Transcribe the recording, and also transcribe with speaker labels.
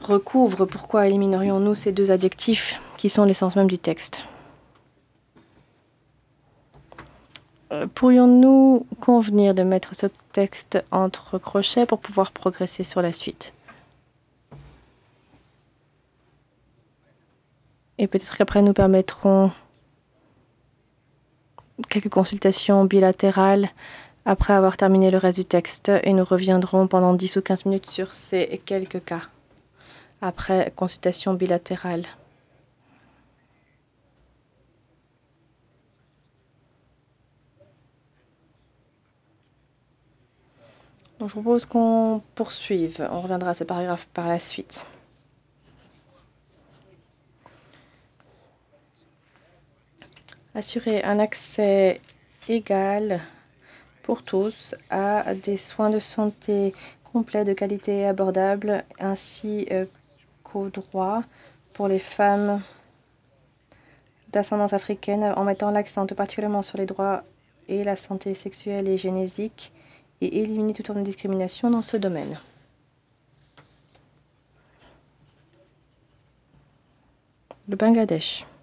Speaker 1: recouvre. Pourquoi éliminerions-nous ces deux adjectifs qui sont l'essence même du texte? Pourrions-nous convenir de mettre ce texte entre crochets pour pouvoir progresser sur la suite? Et peut-être qu'après nous permettrons quelques consultations bilatérales après avoir terminé le reste du texte et nous reviendrons pendant 10 ou 15 minutes sur ces quelques cas après consultation bilatérale. Donc, je propose qu'on poursuive. On reviendra à ces paragraphes par la suite. Assurer un accès égal pour tous à des soins de santé complets, de qualité et abordables, ainsi qu'aux droits pour les femmes d'ascendance africaine, en mettant l'accent tout particulièrement sur les droits et la santé sexuelle et génétique, et éliminer toute forme de discrimination dans ce domaine. Le Bangladesh.